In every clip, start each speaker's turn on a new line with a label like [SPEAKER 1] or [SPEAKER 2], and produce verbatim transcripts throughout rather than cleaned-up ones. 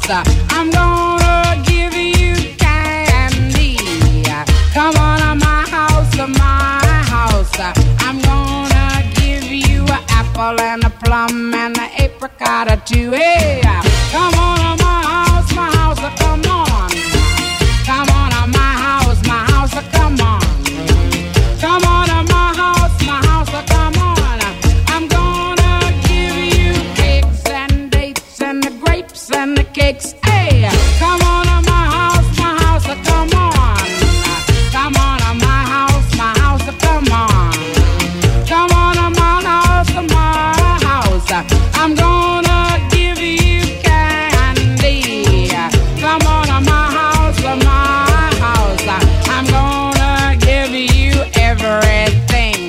[SPEAKER 1] house. I'm gonna give you candy. Come on to my house, my house. I'm gonna give you an apple and a plum and an apricot or two. Hey, come on to my house, my house. Come on. Come on to my house, my house. Come on. Come on to my house, my house. Come on. I'm gonna give you cakes and dates and the grapes and the cakes. Hey, come on to my house, my house. Come on. Come on to my house, my house. Come on. Come on to my house, my house. I'm gonna give you candy. Come on to my house, my house. I'm gonna give you everything.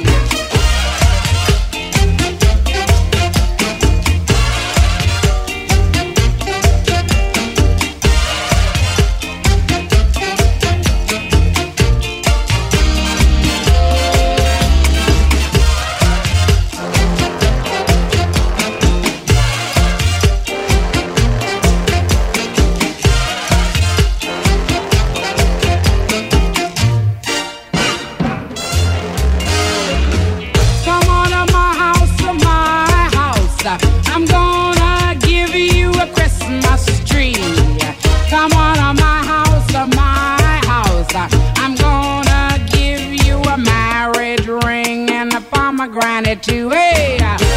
[SPEAKER 1] Come on to my house, my house. I'm gonna give you a Christmas tree. Come on to my house, my house. I'm gonna give you a marriage ring and a pomegranate too. Hey,